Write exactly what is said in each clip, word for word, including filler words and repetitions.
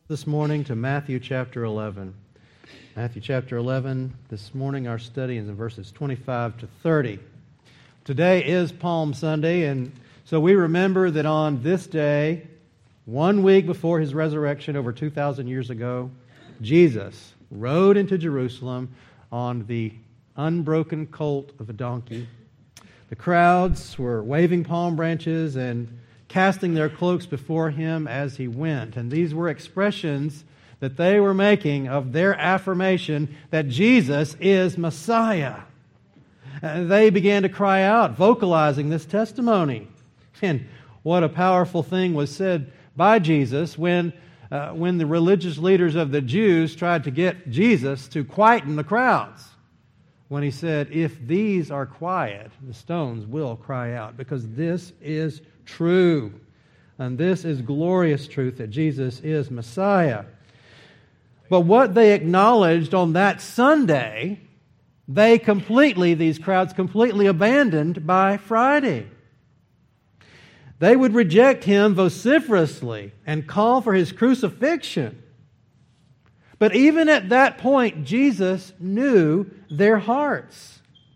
This morning to Matthew chapter eleven. Matthew chapter eleven, this morning our study is in verses twenty-five to thirty. Today is Palm Sunday, and so we remember that on this day, one week before His resurrection over two thousand years ago, Jesus rode into Jerusalem on the unbroken colt of a donkey. The crowds were waving palm branches and casting their cloaks before Him as He went. And these were expressions that they were making of their affirmation that Jesus is Messiah. And they began to cry out, vocalizing this testimony. And what a powerful thing was said by Jesus when, uh, when the religious leaders of the Jews tried to get Jesus to quieten the crowds. When He said, if these are quiet, the stones will cry out, because this is true. And this is glorious truth that Jesus is Messiah. But what they acknowledged on that Sunday, they completely, these crowds completely abandoned by Friday. They would reject Him vociferously and call for His crucifixion. But even at that point, Jesus knew their hearts.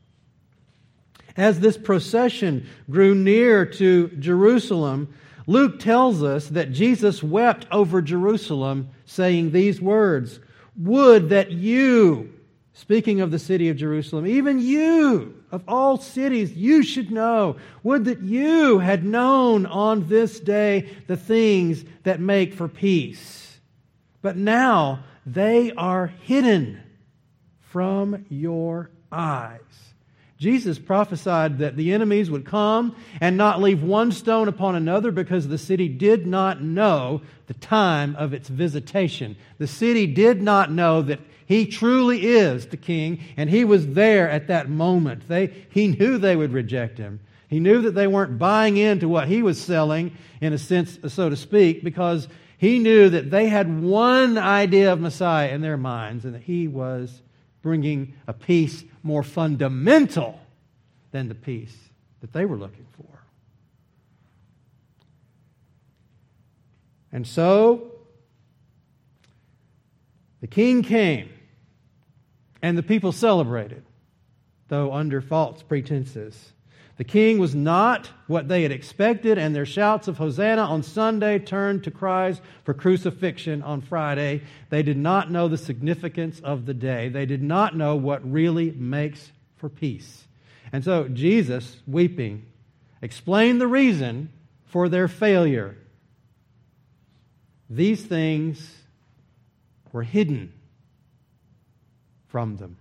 As this procession grew near to Jerusalem, Luke tells us that Jesus wept over Jerusalem, saying these words, "Would that you," speaking of the city of Jerusalem, "even you, of all cities, you should know, would that you had known on this day the things that make for peace. But now they are hidden from your eyes." Jesus prophesied that the enemies would come and not leave one stone upon another because the city did not know the time of its visitation. The city did not know that He truly is the King, and He was there at that moment. They, he knew they would reject Him. He knew that they weren't buying into what He was selling, in a sense, so to speak, because He knew that they had one idea of Messiah in their minds, and that He was bringing a peace more fundamental than the peace that they were looking for. And so, the King came, and the people celebrated, though under false pretenses. The King was not what they had expected, and their shouts of Hosanna on Sunday turned to cries for crucifixion on Friday. They did not know the significance of the day. They did not know what really makes for peace. And so Jesus, weeping, explained the reason for their failure. These things were hidden from them.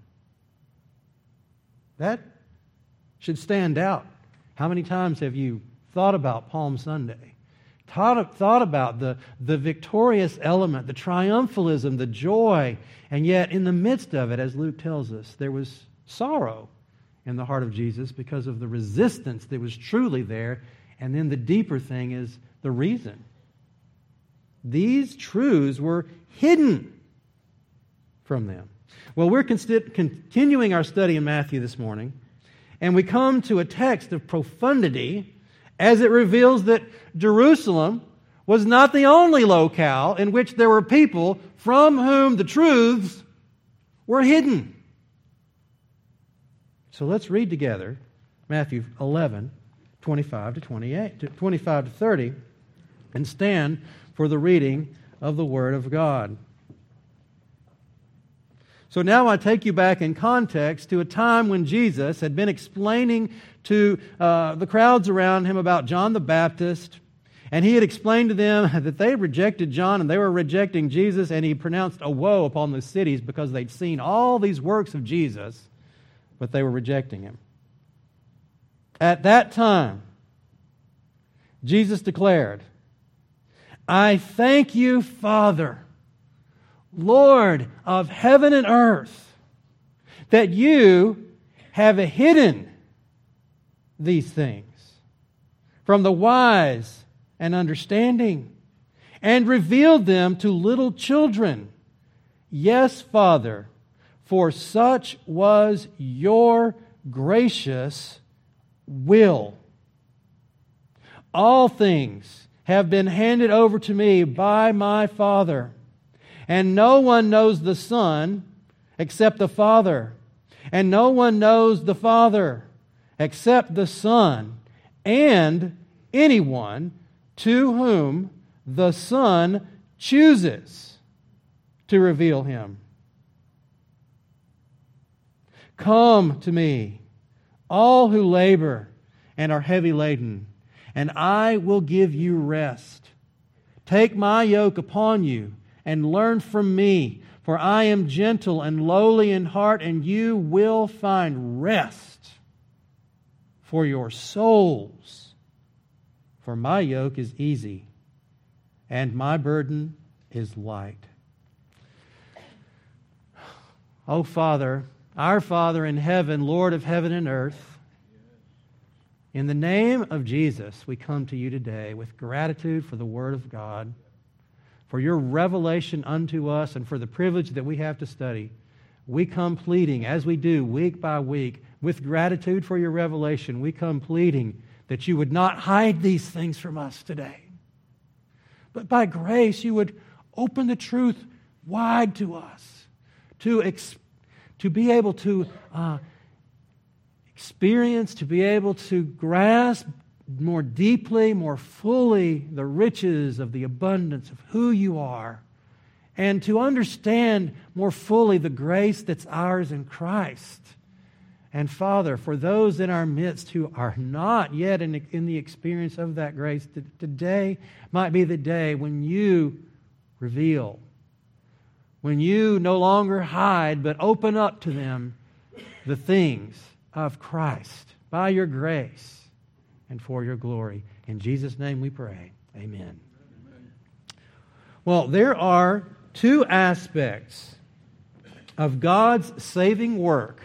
That should stand out. How many times have you thought about Palm Sunday? Thought, thought about the, the victorious element, the triumphalism, the joy, and yet in the midst of it, as Luke tells us, there was sorrow in the heart of Jesus because of the resistance that was truly there. And then the deeper thing is the reason. These truths were hidden from them. Well, we're consti- continuing our study in Matthew this morning. And we come to a text of profundity as it reveals that Jerusalem was not the only locale in which there were people from whom the truths were hidden. So let's read together Matthew eleven, twenty-five to twenty-eight, twenty-five to thirty, and stand for the reading of the Word of God. So now I take you back in context to a time when Jesus had been explaining to uh, the crowds around Him about John the Baptist, and He had explained to them that they rejected John and they were rejecting Jesus, and He pronounced a woe upon the cities because they'd seen all these works of Jesus, but they were rejecting Him. At that time, Jesus declared, "I thank you, Father, Lord of heaven and earth, that you have hidden these things from the wise and understanding and revealed them to little children. Yes, Father, for such was your gracious will. All things have been handed over to me by my Father. And no one knows the Son except the Father. And no one knows the Father except the Son, and anyone to whom the Son chooses to reveal Him. Come to me, all who labor and are heavy laden, and I will give you rest. Take my yoke upon you and learn from me, for I am gentle and lowly in heart, and you will find rest for your souls. For my yoke is easy, and my burden is light. O Father, our Father in heaven, Lord of heaven and earth, in the name of Jesus, we come to you today with gratitude for the Word of God, for your revelation unto us, and for the privilege that we have to study. We come pleading, as we do week by week, with gratitude for your revelation. We come pleading that you would not hide these things from us today, but by grace you would open the truth wide to us, to, ex- to be able to uh, experience, to be able to grasp more deeply, more fully the riches of the abundance of who you are, and to understand more fully the grace that's ours in Christ. And Father, for those in our midst who are not yet in the, in the experience of that grace, today might be the day when you reveal, when you no longer hide, but open up to them the things of Christ by your grace and for your glory. In Jesus' name we pray. Amen. Amen. Well, there are two aspects of God's saving work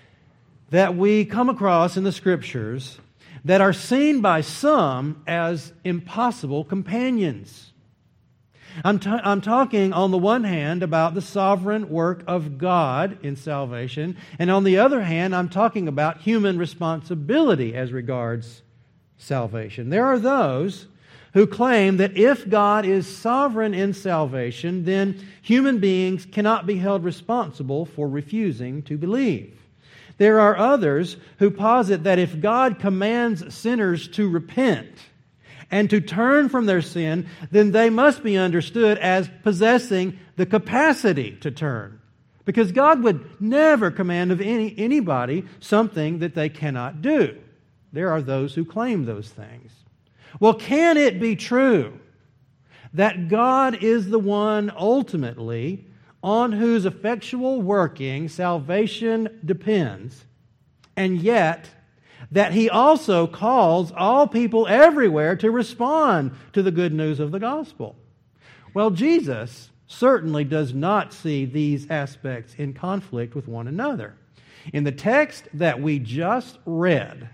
that we come across in the Scriptures that are seen by some as impossible companions. I'm, t- I'm talking on the one hand about the sovereign work of God in salvation, and on the other hand, I'm talking about human responsibility as regards salvation. There are those who claim that if God is sovereign in salvation, then human beings cannot be held responsible for refusing to believe. There are others who posit that if God commands sinners to repent and to turn from their sin, then they must be understood as possessing the capacity to turn. Because God would never command of any, anybody something that they cannot do. There are those who claim those things. Well, can it be true that God is the one ultimately on whose effectual working salvation depends, and yet that He also calls all people everywhere to respond to the good news of the gospel? Well, Jesus certainly does not see these aspects in conflict with one another. In the text that we just read,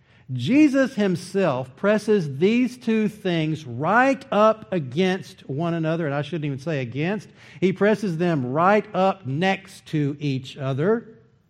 Jesus Himself presses these two things right up against one another, and I shouldn't even say against. He presses them right up next to each other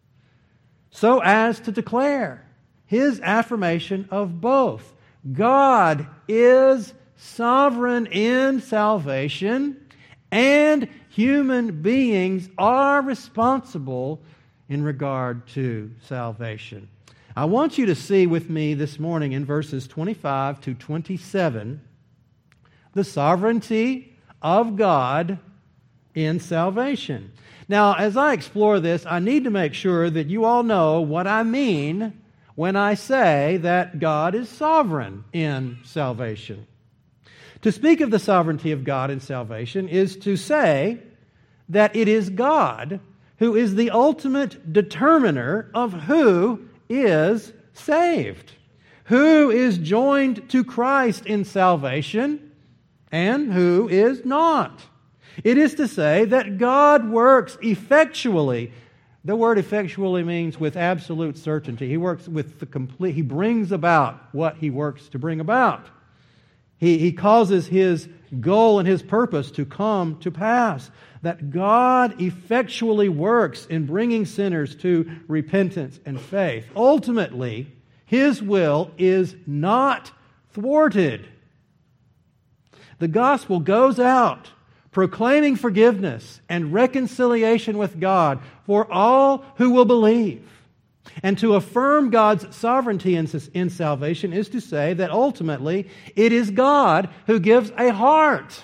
so as to declare His affirmation of both. God is sovereign in salvation, and human beings are responsible in regard to salvation. I want you to see with me this morning in verses twenty-five to twenty-seven the sovereignty of God in salvation. Now, as I explore this, I need to make sure that you all know what I mean when I say that God is sovereign in salvation. To speak of the sovereignty of God in salvation is to say that it is God who is the ultimate determiner of who is saved, who is joined to Christ in salvation, and who is not. It is to say that God works effectually. The word effectually means with absolute certainty. He works with the complete, He brings about what He works to bring about. He, he causes His goal and His purpose to come to pass. That God effectually works in bringing sinners to repentance and faith. Ultimately, His will is not thwarted. The gospel goes out, proclaiming forgiveness and reconciliation with God for all who will believe. And to affirm God's sovereignty in, in salvation is to say that ultimately it is God who gives a heart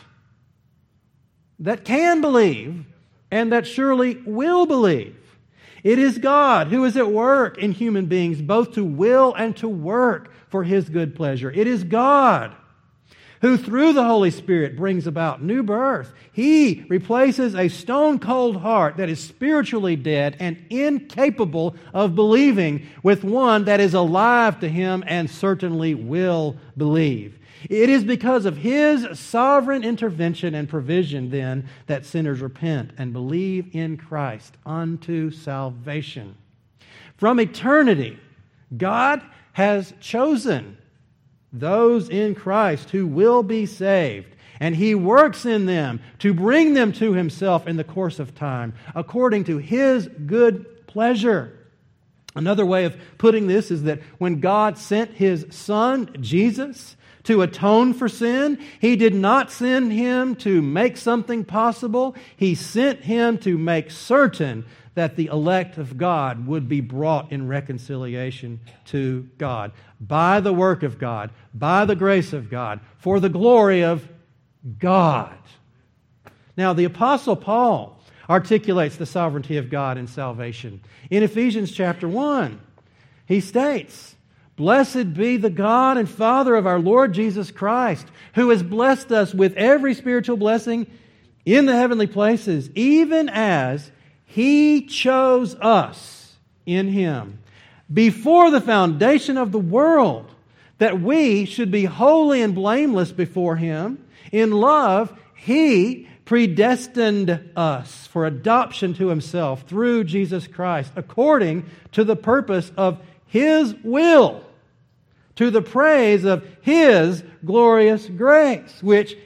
that can believe and that surely will believe. It is God who is at work in human beings both to will and to work for His good pleasure. It is God who through the Holy Spirit brings about new birth. He replaces a stone-cold heart that is spiritually dead and incapable of believing with one that is alive to Him and certainly will believe. It is because of His sovereign intervention and provision, then, that sinners repent and believe in Christ unto salvation. From eternity, God has chosen those in Christ who will be saved, and He works in them to bring them to Himself in the course of time, according to His good pleasure. Another way of putting this is that when God sent His Son, Jesus, to atone for sin, He did not send Him to make something possible. He sent Him to make certain that the elect of God would be brought in reconciliation to God by the work of God, by the grace of God, for the glory of God. Now, the Apostle Paul articulates the sovereignty of God in salvation. In Ephesians chapter one, he states, "Blessed be the God and Father of our Lord Jesus Christ, who has blessed us with every spiritual blessing in the heavenly places, even as He chose us in Him before the foundation of the world, that we should be holy and blameless before Him. In love, He predestined us for adoption to Himself through Jesus Christ, according to the purpose of His will, to the praise of His glorious grace, which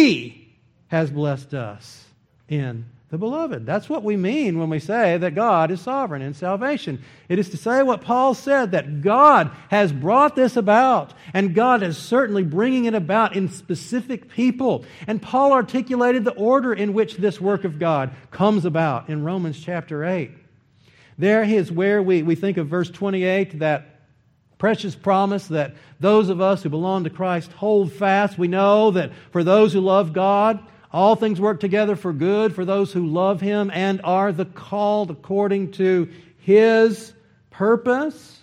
He has blessed us in the Beloved." That's what we mean when we say that God is sovereign in salvation. It is to say what Paul said, that God has brought this about, and God is certainly bringing it about in specific people. And Paul articulated the order in which this work of God comes about in Romans chapter eight. There is where we, we think of verse twenty-eight, that precious promise that those of us who belong to Christ hold fast. We know that for those who love God, all things work together for good for those who love Him and are the called according to His purpose.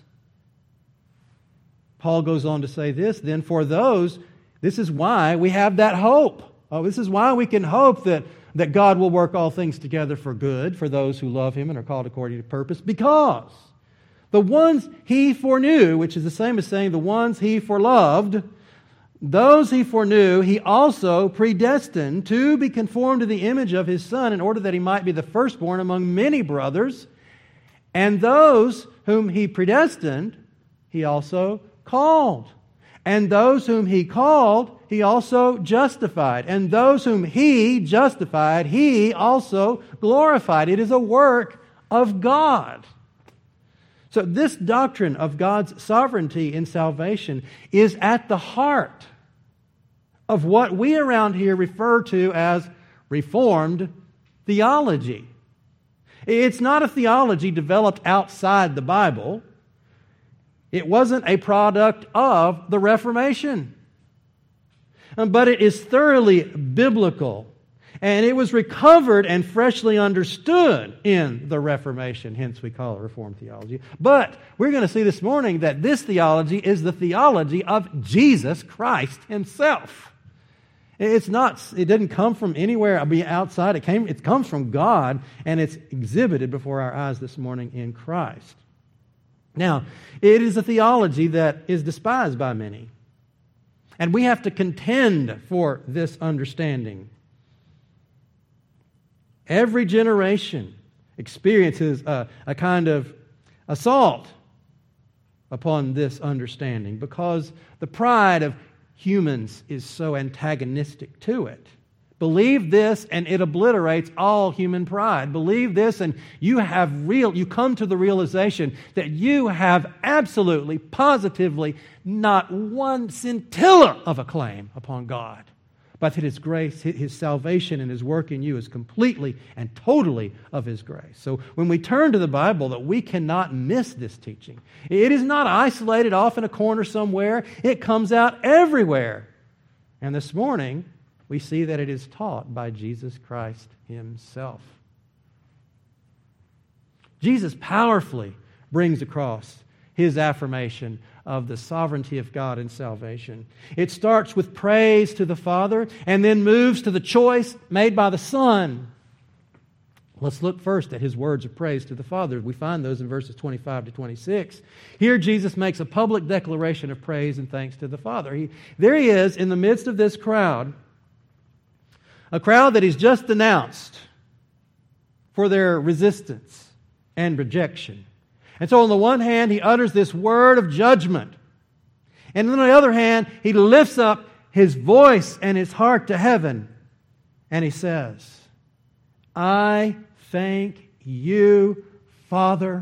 Paul goes on to say this, then for those, this is why we have that hope. Oh, this is why we can hope that, that God will work all things together for good for those who love Him and are called according to purpose, because the ones He foreknew, which is the same as saying the ones He foreloved, those He foreknew, He also predestined to be conformed to the image of His Son, in order that He might be the firstborn among many brothers. And those whom He predestined, He also called. And those whom He called, He also justified. And those whom He justified, He also glorified. It is a work of God. So this doctrine of God's sovereignty in salvation is at the heart of what we around here refer to as Reformed theology. It's not a theology developed outside the Bible. It wasn't a product of the Reformation. But it is thoroughly biblical. And it was recovered and freshly understood in the Reformation. Hence we call it Reformed theology. But we're going to see this morning that this theology is the theology of Jesus Christ Himself. It's not, it didn't come from anywhere outside. It came, it comes from God, and it's exhibited before our eyes this morning in Christ. Now, it is a theology that is despised by many. And we have to contend for this understanding. Every generation experiences a, a kind of assault upon this understanding because the pride of humans is so antagonistic to it. Believe this and it obliterates all human pride. Believe this and you have real you come to the realization that you have absolutely, positively not one scintilla of a claim upon God. but that His grace, His salvation and His work in you is completely and totally of His grace. So when we turn to the Bible, that we cannot miss this teaching. It is not isolated off in a corner somewhere. It comes out everywhere. And this morning, we see that it is taught by Jesus Christ Himself. Jesus powerfully brings across His affirmation of the sovereignty of God in salvation. It starts with praise to the Father and then moves to the choice made by the Son. Let's look first at His words of praise to the Father. We find those in verses twenty-five to twenty-six. Here Jesus makes a public declaration of praise and thanks to the Father. He, there He is in the midst of this crowd, a crowd that He's just denounced for their resistance and rejection. And so on the one hand, He utters this word of judgment. And on the other hand, He lifts up His voice and His heart to heaven. And He says, I thank you, Father,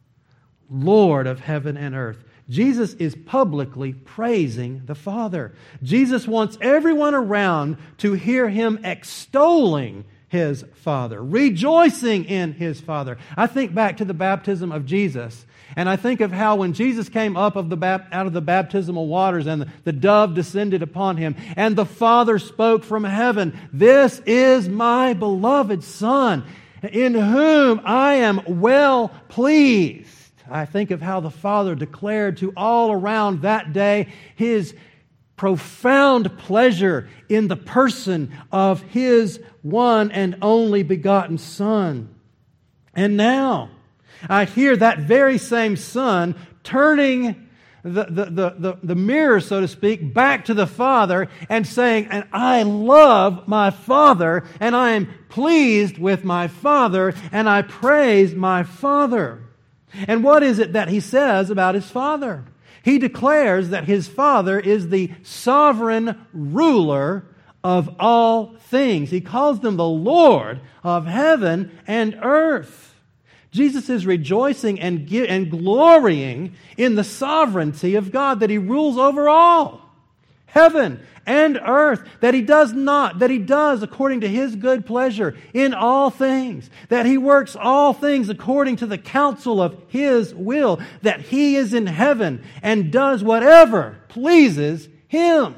Lord of heaven and earth. Jesus is publicly praising the Father. Jesus wants everyone around to hear Him extolling His Father, rejoicing in His Father. I think back to the baptism of Jesus, and I think of how when Jesus came up of the bap- out of the baptismal waters and the, the dove descended upon Him, and the Father spoke from heaven, this is my beloved Son, in whom I am well pleased. I think of how the Father declared to all around that day His profound pleasure in the person of His one and only begotten Son. And now, I hear that very same Son turning the, the, the, the, the mirror, so to speak, back to the Father and saying, and I love my Father, and I am pleased with my Father, and I praise my Father. And what is it that He says about His Father? He declares that His Father is the sovereign ruler of all things. He calls them the Lord of heaven and earth. Jesus is rejoicing and, and glorying in the sovereignty of God, that He rules over all, heaven and earth, that He does not, that He does according to His good pleasure in all things, that He works all things according to the counsel of His will, that He is in heaven and does whatever pleases Him.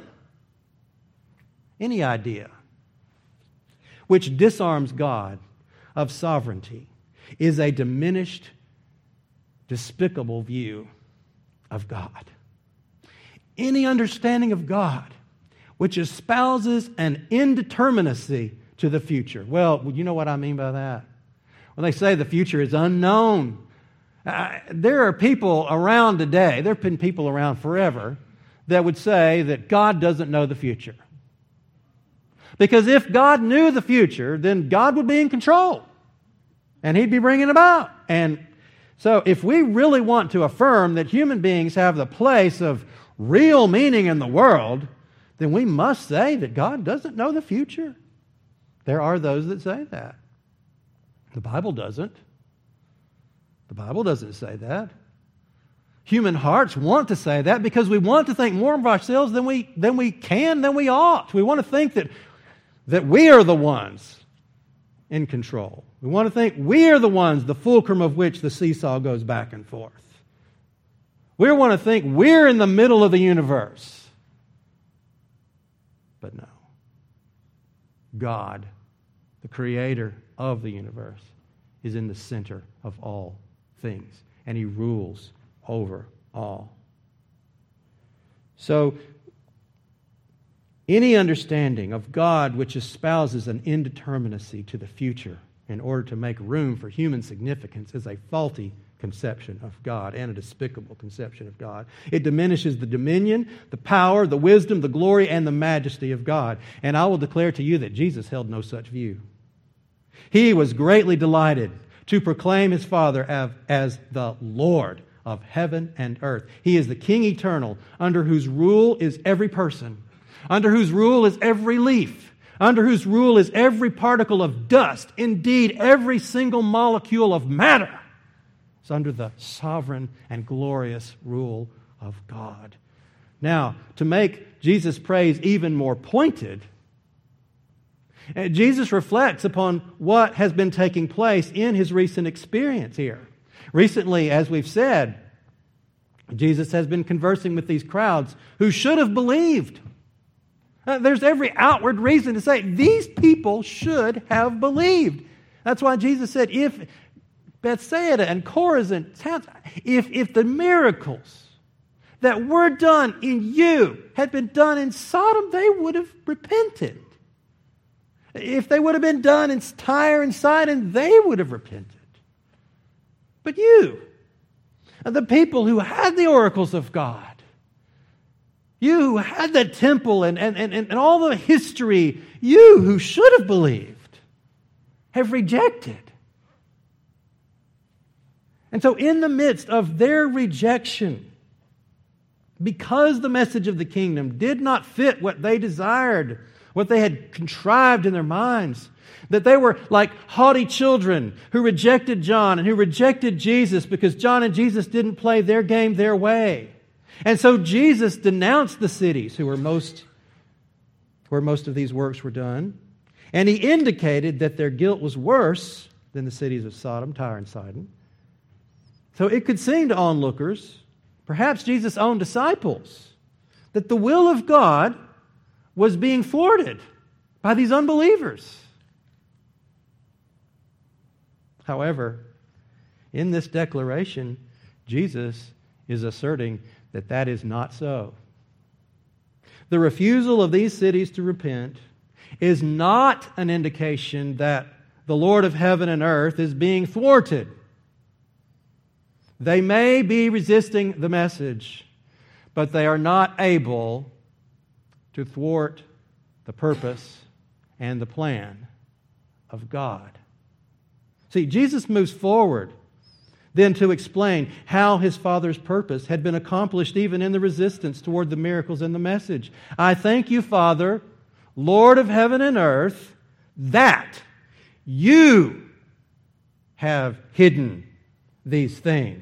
Any idea which disarms God of sovereignty is a diminished, despicable view of God. Any understanding of God which espouses an indeterminacy to the future. Well, you know what I mean by that? When they say the future is unknown, uh, there are people around today, there have been people around forever, that would say that God doesn't know the future. Because if God knew the future, then God would be in control. And He'd be bringing it about. And so if we really want to affirm that human beings have the place of real meaning in the world, then we must say that God doesn't know the future. There are those that say that. The Bible doesn't. The Bible doesn't say that. Human hearts want to say that because we want to think more of ourselves than we, than we can, than we ought. We want to think that, that we are the ones in control. We want to think we are the ones, the fulcrum of which the seesaw goes back and forth. We want to think we're in the middle of the universe. But no. God, the creator of the universe, is in the center of all things, and He rules over all. So, any understanding of God which espouses an indeterminacy to the future in order to make room for human significance is a faulty conception of God and a despicable conception of God. It diminishes the dominion, the power, the wisdom, the glory, and the majesty of God. And I will declare to you that Jesus held no such view. He was greatly delighted to proclaim His Father as, as the Lord of heaven and earth. He is the King eternal, under whose rule is every person, under whose rule is every leaf, under whose rule is every particle of dust, indeed every single molecule of matter. It's under the sovereign and glorious rule of God. Now, to make Jesus' praise even more pointed, And Jesus reflects upon what has been taking place in his recent experience here. Recently, as we've said, Jesus has been conversing with these crowds who should have believed. Uh, there's every outward reason to say these people should have believed. That's why Jesus said, if Bethsaida and Chorazin, if, if the miracles that were done in you had been done in Sodom, they would have repented. If they would have been done in Tyre and Sidon, they would have repented. But you, the people who had the oracles of God, you who had that temple and, and, and, and all the history, you who should have believed, have rejected. And so in the midst of their rejection, because the message of the kingdom did not fit what they desired, what they had contrived in their minds, that they were like haughty children who rejected John and who rejected Jesus because John and Jesus didn't play their game their way. And so Jesus denounced the cities who were most, where most of these works were done. And he indicated that their guilt was worse than the cities of Sodom, Tyre, and Sidon. So it could seem to onlookers, perhaps Jesus' own disciples, that the will of God was being thwarted by these unbelievers. However, in this declaration, Jesus is asserting that that is not so. The refusal of these cities to repent is not an indication that the Lord of heaven and earth is being thwarted. They may be resisting the message, but they are not able to thwart the purpose and the plan of God. See, Jesus moves forward then to explain how his Father's purpose had been accomplished even in the resistance toward the miracles and the message. I thank you, Father, Lord of heaven and earth, that you have hidden these things.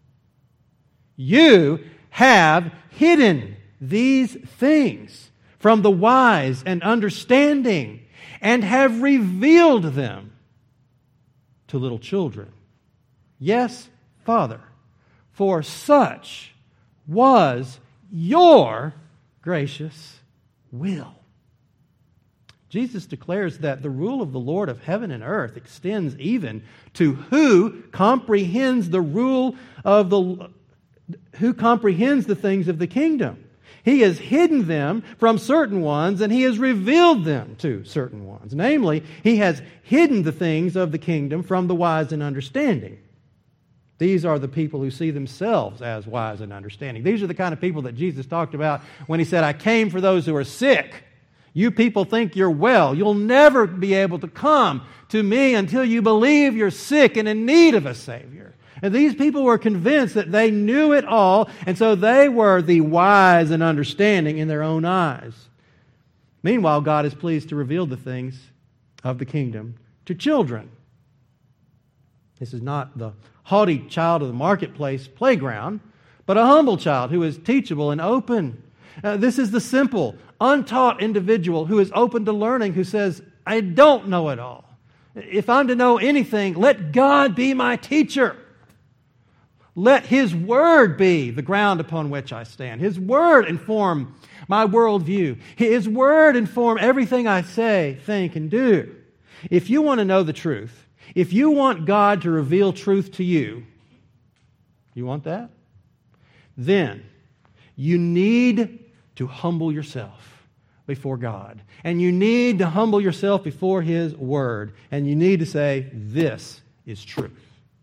You have hidden these things from the wise and understanding and have revealed them to little children. Yes, Father, for such was your gracious will. Jesus declares that the rule of the Lord of heaven and earth extends even to who comprehends the rule of the who comprehends the things of the kingdom. He has hidden them from certain ones, and He has revealed them to certain ones. Namely, He has hidden the things of the kingdom from the wise and understanding. These are the people who see themselves as wise and understanding. These are the kind of people that Jesus talked about when He said, I came for those who are sick. You people think you're well. You'll never be able to come to me until you believe you're sick and in need of a Savior. And these people were convinced that they knew it all, and so they were the wise and understanding in their own eyes. Meanwhile, God is pleased to reveal the things of the kingdom to children. This is not the haughty child of the marketplace playground, but a humble child who is teachable and open. Uh, this is the simple, untaught individual who is open to learning, who says, I don't know it all. If I'm to know anything, let God be my teacher. Let His Word be the ground upon which I stand. His Word inform my worldview. His Word inform everything I say, think, and do. If you want to know the truth, if you want God to reveal truth to you, you want that? Then you need to humble yourself before God. And you need to humble yourself before His Word. And you need to say, this is truth.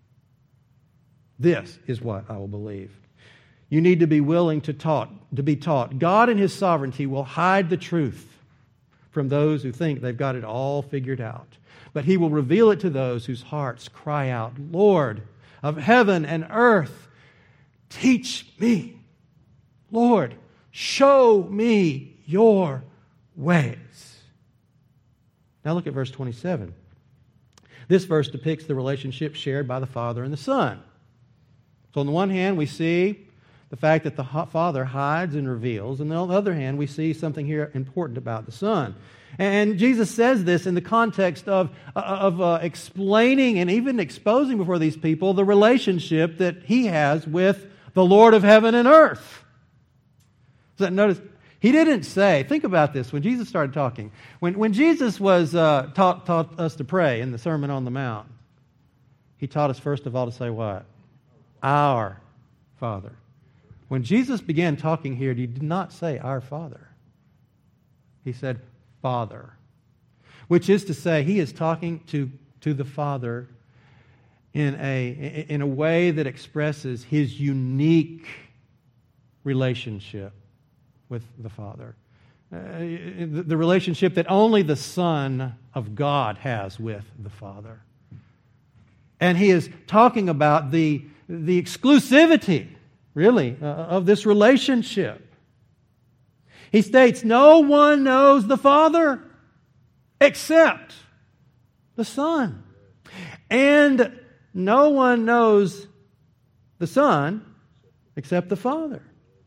This is what I will believe. You need to be willing to taught, to be taught. God in His sovereignty will hide the truth from those who think they've got it all figured out. But He will reveal it to those whose hearts cry out, Lord of heaven and earth, teach me. Lord, show me your ways. Now look at verse twenty-seven. This verse depicts the relationship shared by the Father and the Son. So on the one hand, we see the fact that the Father hides and reveals. And on the other hand, we see something here important about the Son. And Jesus says this in the context of, of uh, explaining and even exposing before these people the relationship that He has with the Lord of heaven and earth. So notice, He didn't say, think about this, when Jesus started talking, when, when Jesus was uh, taught, taught us to pray in the Sermon on the Mount, He taught us first of all to say what? Our Father. When Jesus began talking here, He did not say our Father. He said Father, which is to say He is talking to, to the Father in a, in a way that expresses His unique relationship with the Father. Uh, the, the relationship that only the Son of God has with the Father. And He is talking about the, the exclusivity, really, uh, of this relationship. He states, no one knows the Father except the Son. And no one knows the Son except the Father.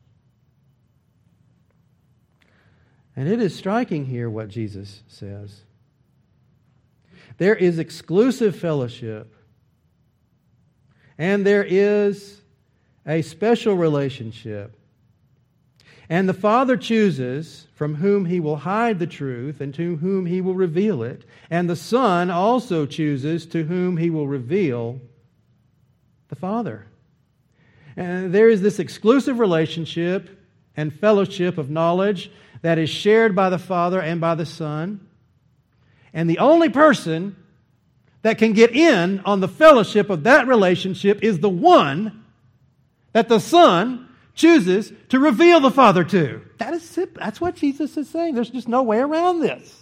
And it is striking here what Jesus says. There is exclusive fellowship, and there is a special relationship. And the Father chooses from whom He will hide the truth and to whom He will reveal it. And the Son also chooses to whom He will reveal the Father. And there is this exclusive relationship and fellowship of knowledge that is shared by the Father and by the Son. And the only person that can get in on the fellowship of that relationship is the one that the Son chooses to reveal the Father to. That is simple. That's what Jesus is saying. There's just no way around this.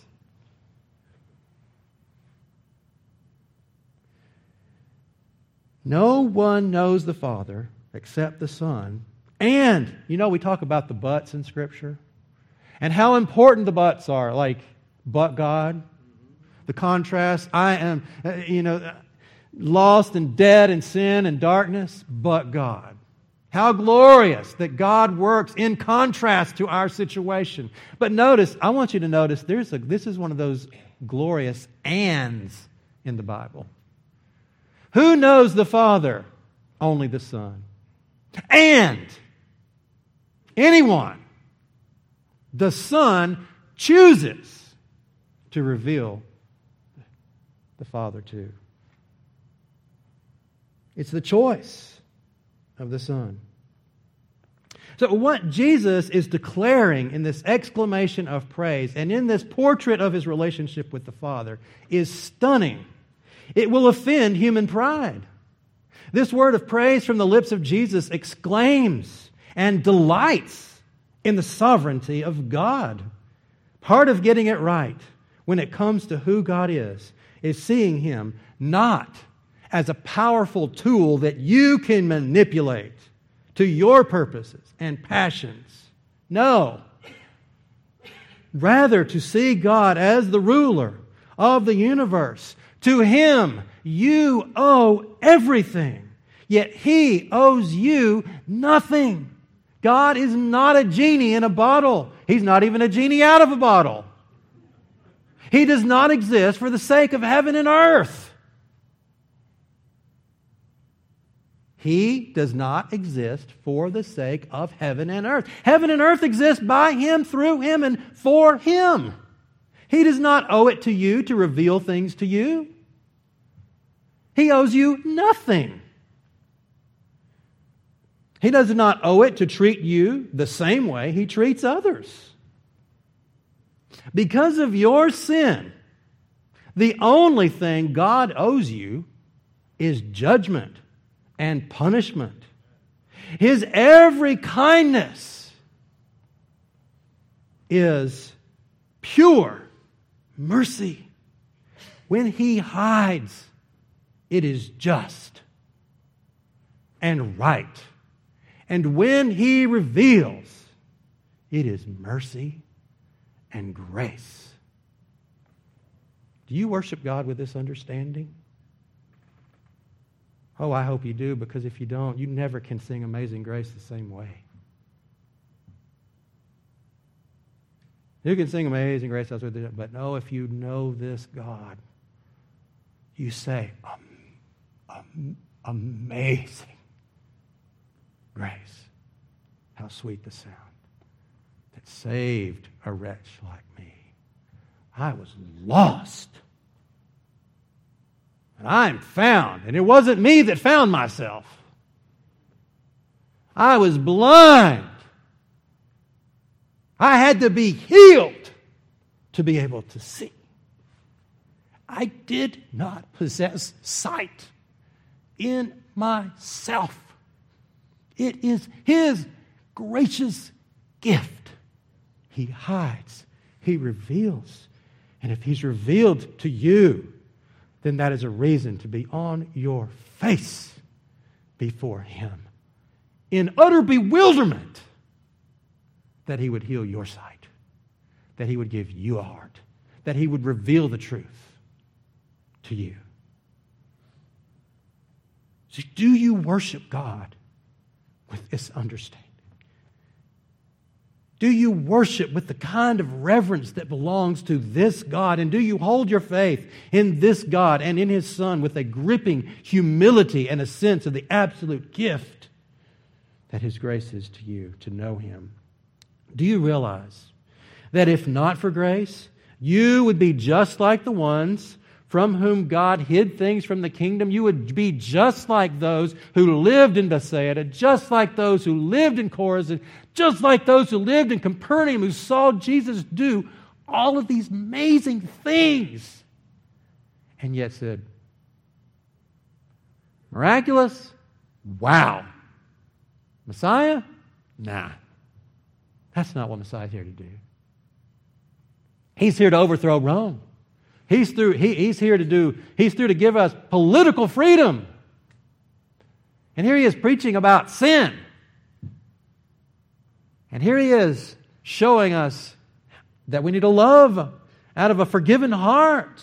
No one knows the Father except the Son. And, you know, we talk about the buts in Scripture and how important the buts are, like, but God. The contrast, I am, you know, lost and dead in sin and darkness, but God. How glorious that God works in contrast to our situation. But notice, I want you to notice, there's a, this is one of those glorious ands in the Bible. Who knows the Father? Only the Son. And anyone the Son chooses to reveal the Father to. It's the choice of the Son. So what Jesus is declaring in this exclamation of praise and in this portrait of His relationship with the Father is stunning. It will offend human pride. This word of praise from the lips of Jesus exclaims and delights in the sovereignty of God. Part of getting it right when it comes to who God is is seeing Him not as a powerful tool that you can manipulate to your purposes and passions. No. Rather, to see God as the ruler of the universe. To Him, you owe everything, yet He owes you nothing. God is not a genie in a bottle. He's not even a genie out of a bottle. He does not exist for the sake of heaven and earth. He does not exist for the sake of heaven and earth. Heaven and earth exist by Him, through Him, and for Him. He does not owe it to you to reveal things to you. He owes you nothing. He does not owe it to treat you the same way He treats others. Because of your sin, the only thing God owes you is judgment and punishment. His every kindness is pure mercy. When He hides, it is just and right. And when He reveals, it is mercy and grace. Do you worship God with this understanding? Oh, I hope you do, because if you don't, you never can sing Amazing Grace the same way. You can sing Amazing Grace, but no, if you know this God, you say, um, um, amazing grace. How sweet the sound that saved a wretch like me. I was lost, and I'm found. And it wasn't me that found myself. I was blind. I had to be healed to be able to see. I did not possess sight in myself. It is His gracious gift. He hides. He reveals. And if He's revealed to you, then that is a reason to be on your face before Him in utter bewilderment that He would heal your sight, that He would give you a heart, that He would reveal the truth to you. So do you worship God with this understanding? Do you worship with the kind of reverence that belongs to this God? And do you hold your faith in this God and in His Son with a gripping humility and a sense of the absolute gift that His grace is to you, to know Him? Do you realize that if not for grace, you would be just like the ones from whom God hid things from the kingdom? You would be just like those who lived in Bethsaida, just like those who lived in Chorazin, just like those who lived in Capernaum, who saw Jesus do all of these amazing things, and yet said, miraculous? Wow. Messiah? Nah. That's not what Messiah's here to do. He's here to overthrow Rome. He's through. He, he's here to do. He's through to give us political freedom. And here He is preaching about sin. And here He is showing us that we need to love out of a forgiven heart.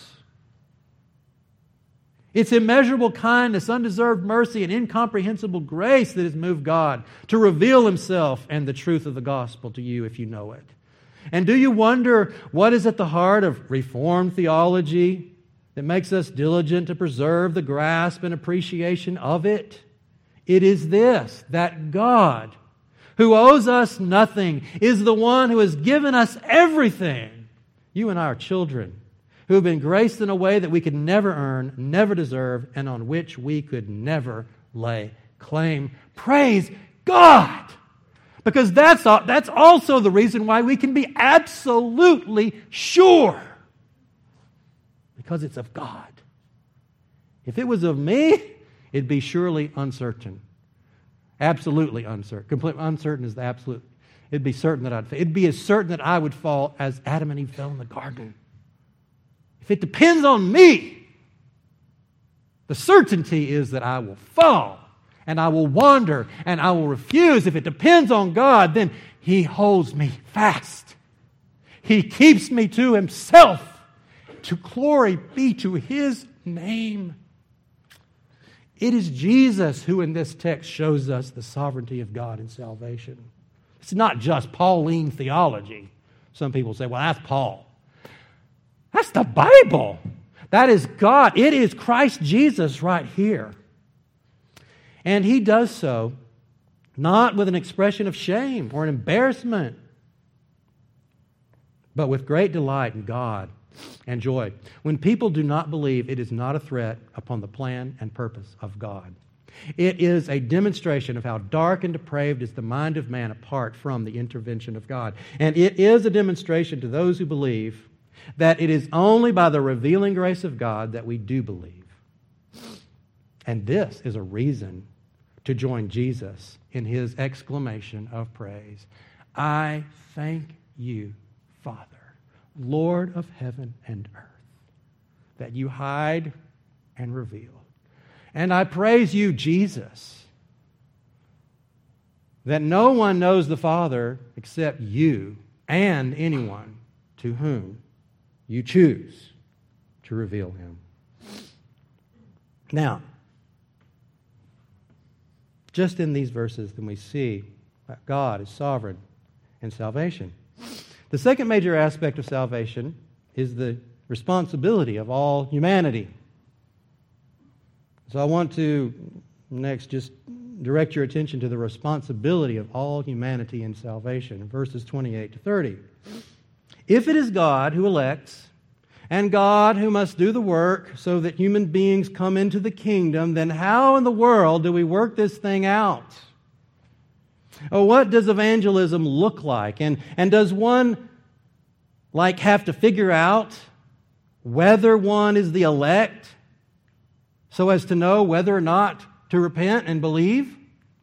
It's immeasurable kindness, undeserved mercy, and incomprehensible grace that has moved God to reveal Himself and the truth of the gospel to you if you know it. And do you wonder what is at the heart of Reformed theology that makes us diligent to preserve the grasp and appreciation of it? It is this, that God, who owes us nothing, is the one who has given us everything. You and I are children who have been graced in a way that we could never earn, never deserve, and on which we could never lay claim. Praise God! Because that's, that's also the reason why we can be absolutely sure. Because it's of God. If it was of me, it'd be surely uncertain. Absolutely uncertain. Completely uncertain is the absolute. It'd be certain that I'd fall. It'd be as certain that I would fall as Adam and Eve fell in the garden. If it depends on me, the certainty is that I will fall and I will wander and I will refuse. If it depends on God, then He holds me fast. He keeps me to Himself. To glory be to His name. It is Jesus who in this text shows us the sovereignty of God in salvation. It's not just Pauline theology. Some people say, well, that's Paul. That's the Bible. That is God. It is Christ Jesus right here. And He does so not with an expression of shame or an embarrassment, but with great delight in God and joy. When people do not believe, it is not a threat upon the plan and purpose of God. It is a demonstration of how dark and depraved is the mind of man apart from the intervention of God. And it is a demonstration to those who believe that it is only by the revealing grace of God that we do believe. And this is a reason to join Jesus in His exclamation of praise. I thank You, Father, Lord of heaven and earth, that You hide and reveal. And I praise You, Jesus, that no one knows the Father except You and anyone to whom You choose to reveal Him. Now, just in these verses, then we see that God is sovereign in salvation. The second major aspect of salvation is the responsibility of all humanity. So I want to next just direct your attention to the responsibility of all humanity in salvation, verses twenty-eight to thirty. If it is God who elects, and God who must do the work so that human beings come into the kingdom, then how in the world do we work this thing out? Oh, what does evangelism look like? And, and does one like have to figure out whether one is the elect so as to know whether or not to repent and believe?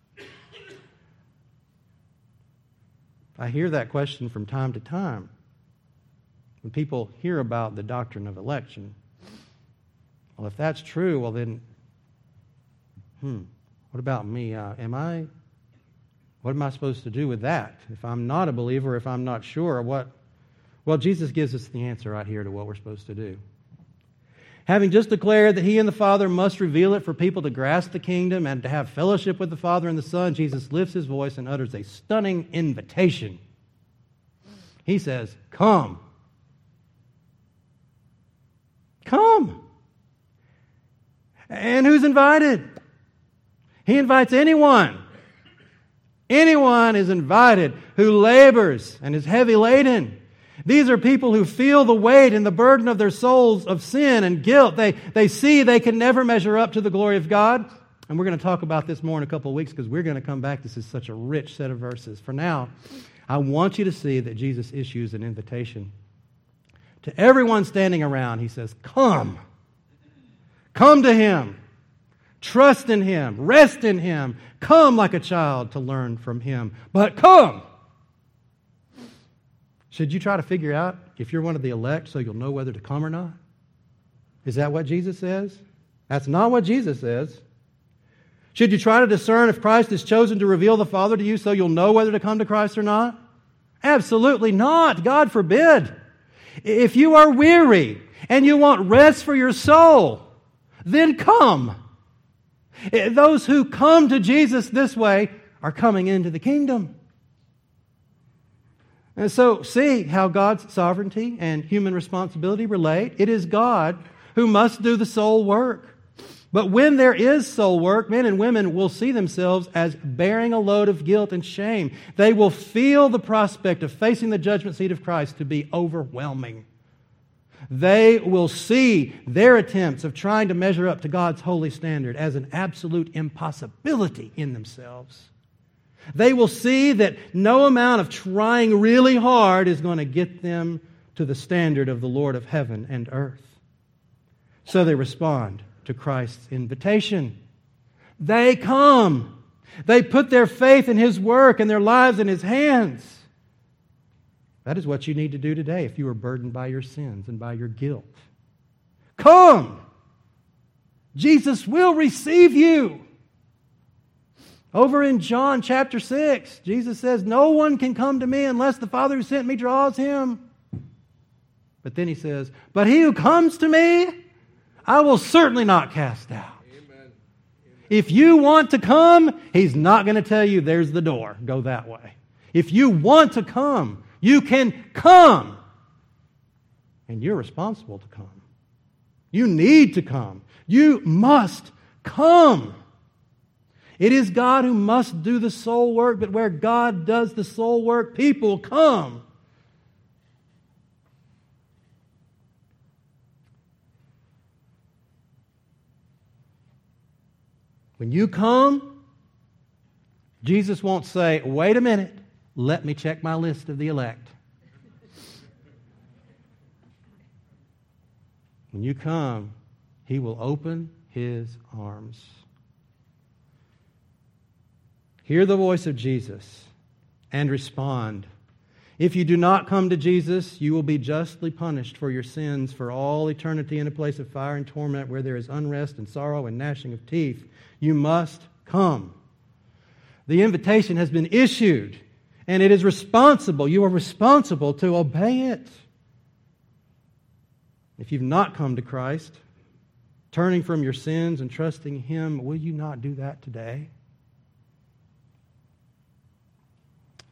I hear that question from time to time when people hear about the doctrine of election. Well, if that's true, well then, hmm, what about me? Uh, am I, what am I supposed to do with that? If I'm not a believer, if I'm not sure, what? Well, Jesus gives us the answer right here to what we're supposed to do. Having just declared that He and the Father must reveal it for people to grasp the kingdom and to have fellowship with the Father and the Son, Jesus lifts His voice and utters a stunning invitation. He says, "Come. Come." And who's invited? He invites anyone. Anyone is invited who labors and is heavy laden. These are people who feel the weight and the burden of their souls of sin and guilt. They, they see they can never measure up to the glory of God. And we're going to talk about this more in a couple of weeks because we're going to come back. This is such a rich set of verses. For now, I want you to see that Jesus issues an invitation to everyone standing around. He says, "Come. Come to Him. Trust in Him. Rest in Him. Come like a child to learn from Him. But come." Should you try to figure out if you're one of the elect so you'll know whether to come or not? Is that what Jesus says? That's not what Jesus says. Should you try to discern if Christ has chosen to reveal the Father to you so you'll know whether to come to Christ or not? Absolutely not. God forbid. If you are weary and you want rest for your soul, then come. Those who come to Jesus this way are coming into the kingdom. And so, see how God's sovereignty and human responsibility relate. It is God who must do the soul work. But when there is soul work, men and women will see themselves as bearing a load of guilt and shame. They will feel the prospect of facing the judgment seat of Christ to be overwhelming. They will see their attempts of trying to measure up to God's holy standard as an absolute impossibility in themselves. They will see that no amount of trying really hard is going to get them to the standard of the Lord of heaven and earth. So they respond to Christ's invitation. They come. They put their faith in His work and their lives in His hands. That is what you need to do today if you are burdened by your sins and by your guilt. Come! Jesus will receive you. Over in John chapter six, Jesus says, "No one can come to me unless the Father who sent me draws him." But then He says, "But he who comes to me, I will certainly not cast out." Amen. Amen. If you want to come, He's not going to tell you, "There's the door, go that way." If you want to come, you can come. And you're responsible to come. You need to come. You must come. It is God who must do the soul work, but where God does the soul work, people come. When you come, Jesus won't say, "Wait a minute, let me check my list of the elect." When you come, He will open His arms. Hear the voice of Jesus and respond. If you do not come to Jesus, you will be justly punished for your sins for all eternity in a place of fire and torment where there is unrest and sorrow and gnashing of teeth. You must come. The invitation has been issued, and it is responsible. You are responsible to obey it. If you've not come to Christ, turning from your sins and trusting Him, will you not do that today?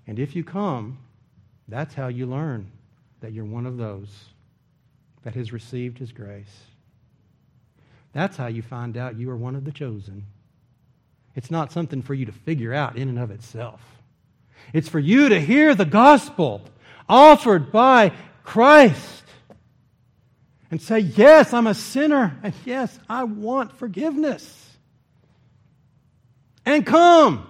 And if you come, that's how you learn that you're one of those that has received His grace. That's how you find out you are one of the chosen. It's not something for you to figure out in and of itself. It's for you to hear the gospel offered by Christ and say, yes, I'm a sinner, and yes, I want forgiveness. And come.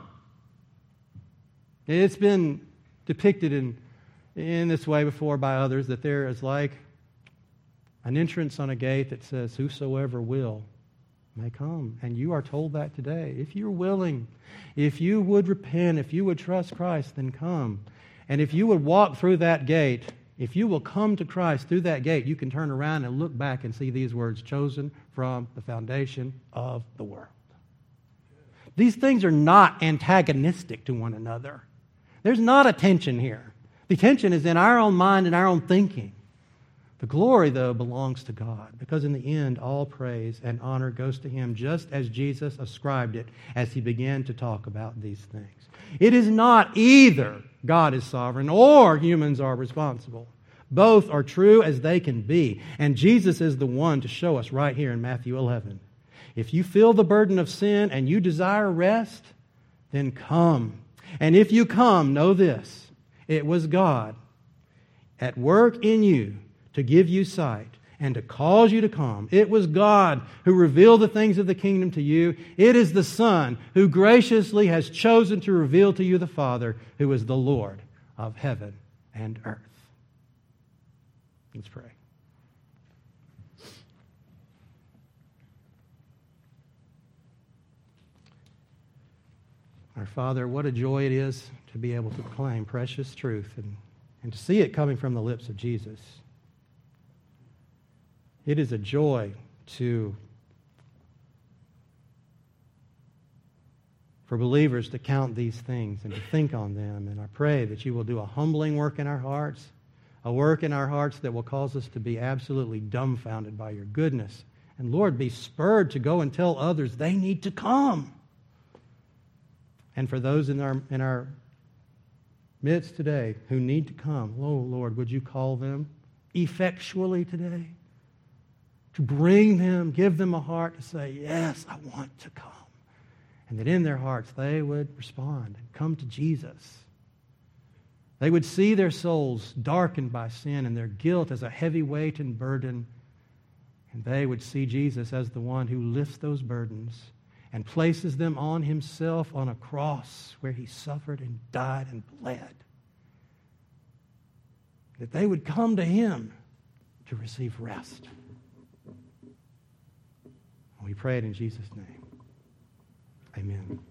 It's been depicted in, in this way before by others, that there is like an entrance on a gate that says, whosoever will may come. And you are told that today. If you're willing, if you would repent, if you would trust Christ, then come. And if you would walk through that gate, if you will come to Christ through that gate, you can turn around and look back and see these words, chosen from the foundation of the world. These things are not antagonistic to one another. There's not a tension here. The tension is in our own mind and our own thinking. The glory, though, belongs to God, because in the end, all praise and honor goes to Him, just as Jesus ascribed it as He began to talk about these things. It is not either God is sovereign or humans are responsible. Both are true as they can be, and Jesus is the one to show us right here in Matthew eleven. If you feel the burden of sin and you desire rest, then come. And if you come, know this, it was God at work in you to give you sight and to cause you to come. It was God who revealed the things of the kingdom to you. It is the Son who graciously has chosen to reveal to you the Father, who is the Lord of heaven and earth. Let's pray. Our Father, what a joy it is to be able to proclaim precious truth and, and to see it coming from the lips of Jesus. It is a joy to for believers to count these things and to think on them. And I pray that you will do a humbling work in our hearts, a work in our hearts that will cause us to be absolutely dumbfounded by your goodness. And Lord, be spurred to go and tell others they need to come. And for those in our in our midst today who need to come, oh Lord, would you call them effectually today? To bring them, give them a heart to say, yes, I want to come. And that in their hearts they would respond and come to Jesus. They would see their souls darkened by sin and their guilt as a heavy weight and burden. And they would see Jesus as the one who lifts those burdens and places them on Himself on a cross where He suffered and died and bled. That they would come to Him to receive rest. We pray it in Jesus' name. Amen.